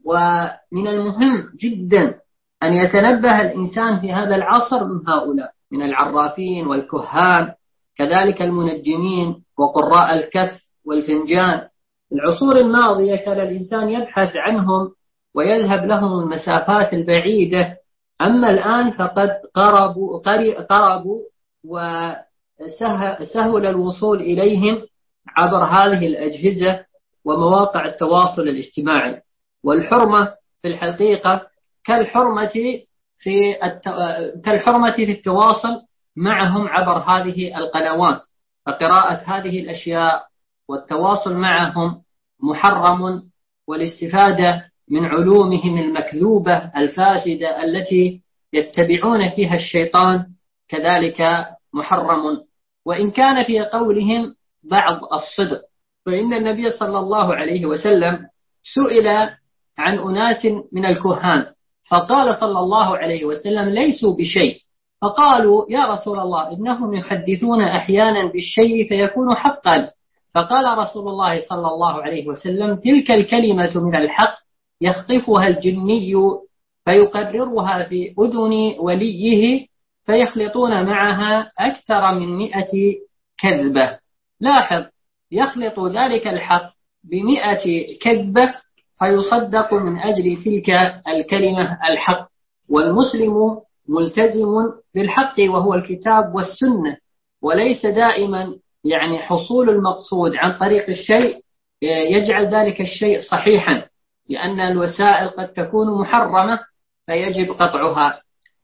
ومن المهم جدا أن يتنبه الإنسان في هذا العصر من هؤلاء، من العرافين والكهان، كذلك المنجمين وقراء الكف والفنجان. العصور الماضية كان الإنسان يبحث عنهم ويذهب لهم المسافات البعيدة، أما الآن فقد قربوا وسهل الوصول إليهم عبر هذه الأجهزة ومواقع التواصل الاجتماعي. والحرمة في الحقيقة كالحرمة في التواصل معهم عبر هذه القنوات، فقراءة هذه الأشياء والتواصل معهم محرم، والاستفادة من علومهم المكذوبة الفاسدة التي يتبعون فيها الشيطان كذلك محرم، وإن كان في قولهم بعض الصدق. فإن النبي صلى الله عليه وسلم سئل عن أناس من الكهان فقال صلى الله عليه وسلم ليسوا بشيء، فقالوا يا رسول الله إنهم يحدثون أحيانا بالشيء فيكون حقا، فقال رسول الله صلى الله عليه وسلم تلك الكلمة من الحق يخطفها الجني فيقررها في أذن وليه فيخلطون معها أكثر من 100 كذبة. لاحظ، يخلط ذلك الحق ب100 كذبة فيصدق من أجل تلك الكلمة الحق، والمسلم ملتزم بالحق وهو الكتاب والسنة، وليس دائما حصول المقصود عن طريق الشيء يجعل ذلك الشيء صحيحا، لأن الوسائل قد تكون محرمة فيجب قطعها.